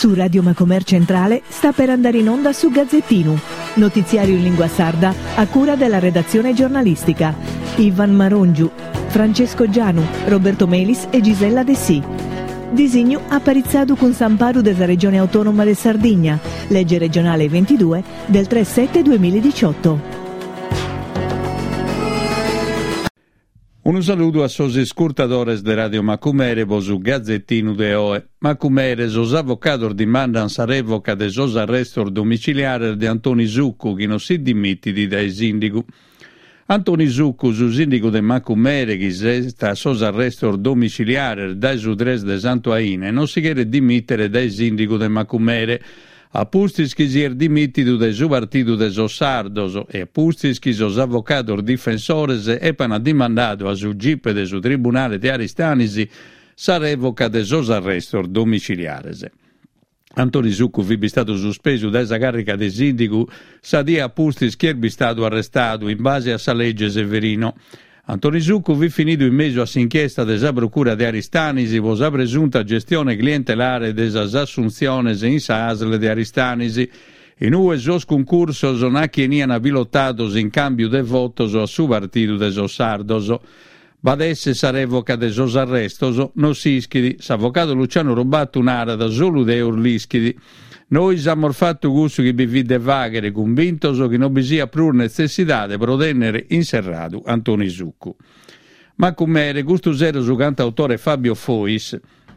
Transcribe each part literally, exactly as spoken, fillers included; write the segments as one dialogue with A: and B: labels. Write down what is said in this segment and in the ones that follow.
A: Su Radio Macomer Centrale sta per andare in onda su Gazzettino, notiziario in lingua sarda a cura della redazione giornalistica. Ivan Marongiu, Francesco Gianu, Roberto Melis e Gisella De Sì. Disegno apparizzato con Samparu della Regione Autonoma de Sardegna, legge regionale ventidue del tre sette duemiladiciotto.
B: Un saluto a sos ascoltadores de Radio Macumere su Gazzettino de Oe. Macumere, sos avvocados dimandan sa revoca de sos arrestos domiciliares de Antoni Zuccu, che non si dimittidi dai sindicu. Antoni Zuccu, su sindico de Macumere, che sta sos arrestos domiciliares dai su tres de Santo Aine, non si chiede dimittere dai sindico de Macumere, a pustis chi si er dimittidu de su partido de sos sardos e a pustis chi sos avvocados difensores epan dimandado a su gipe de su tribunale de Aristanisi sa revoca de sos arrestos domiciliares. Antoni Zuccu vi stato sospeso da esa carica de sindicu sa dia a pustis chi er stato arrestato in base a sa legge Severino. Antoni Zuccu vi finito in mezzo a s'inchiesta desa procura de Aristanisi vo sa presunta gestione clientelare desas assunziones in sa A S L de Aristanisi. In ue sos concursos non chienian pilotados in cambio de votos a su partido de sos sardos. Badesse sa revoca de sos arrestos, non si ischidi, s'avvocato Luciano Robatto un'ara da solo de urlischidi. Noi siamo fatto gusto che vi vide vaghere, convintos che non vi sia più necessità di protennere inserrato Antoni Zuccu. Macumere, gusto zero su cantautore Fabio Fois,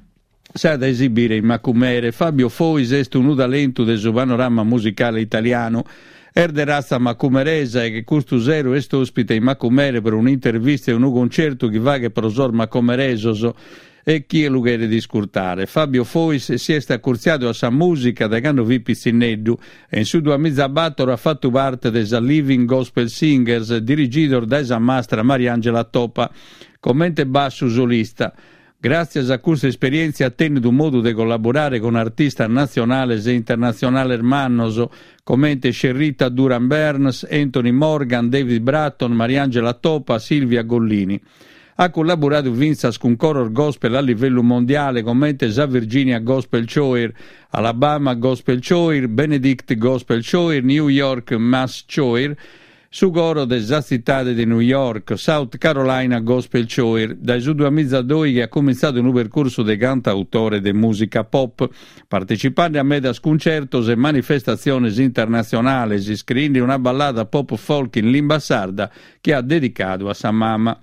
B: sa da esibire in Macumere. Fabio Fois è un talento del suo panorama musicale italiano, er de razza macumeresa e che gusto zero è ospite in Macumere per un'intervista e un concerto che va che prosor macumeresos e chi è lugar di scurtare. Fabio Fois si è accurziato a sa musica da quando vi pizzineddu e in su due mizzabattoro ha fatto parte desa Living Gospel Singers dirigido da esa mastra Mariangela Topa, commente basso solista. Grazie a questa esperienza ha tenuto modo di collaborare con artisti nazionali e internazionali hermanos, commente Sherrita Duran Burns, Anthony Morgan, David Bratton, Mariangela Topa, Silvia Gollini. Ha collaborato Vinzas con coro gospel a livello mondiale, commente Sa Virginia Gospel Choir, Alabama Gospel Choir, Benedict Gospel Choir, New York Mass Choir, su coro della città di New York, South Carolina Gospel Choir, dai su duemiladue che ha cominciato un percorso di cantautore di musica pop, partecipando a medas concertos e manifestazioni internazionali, scrivendo una ballata pop folk in lingua sarda che ha dedicato a sa mamma.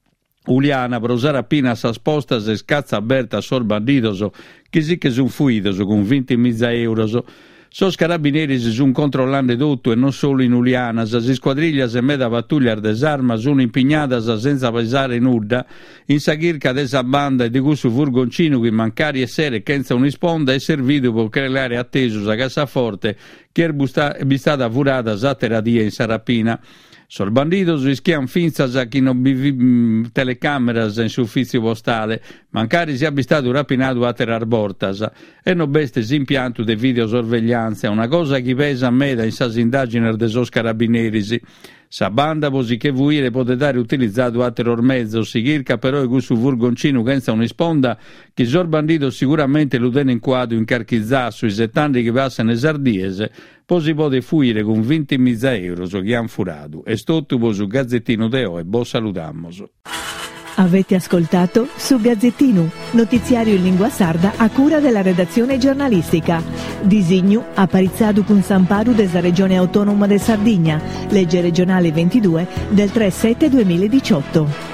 B: Uliana, prosara pina sa spostas e scazza aberta a sor bandidos, che sì che son fuidos con venti mila euros. Sos carabinieri si son controllando tutto e non solo in Uliana, si squadriglias e meda pattugliar des armas sono impignadas senza pesare nuda, in sa chirca desa banda e di questo furgoncino che mancari e sere senza un'isponda è servito per creare atteso a cassaforte che è stata furata sa teradia in Sarapina. Sor bandidos rischian finzas a chi non bi telecameras in su ufficio postale, mancari sia stato rapinato a terrar bortas, e non beste impianto de videosorveglianza, una cosa che pesa a me da in sas indagini de sos carabinerisi. Sa banda così che vuire potete dare utilizzato a terror mezzo, si chirca però che su furgoncino senza un'isponda, che sor bandito sicuramente lo tiene in quadro in carchizzasso, i settanta che passano in sardiese, poi si può fuire con venti mila euro che han furato. E stotto su Gazzettino de O e bo salutamos.
A: Avete ascoltato su Gazzettino, notiziario in lingua sarda a cura della redazione giornalistica. Disegno apparizzato con Samparu della Regione Autonoma de Sardegna, legge regionale ventidue del tre sette duemiladiciotto.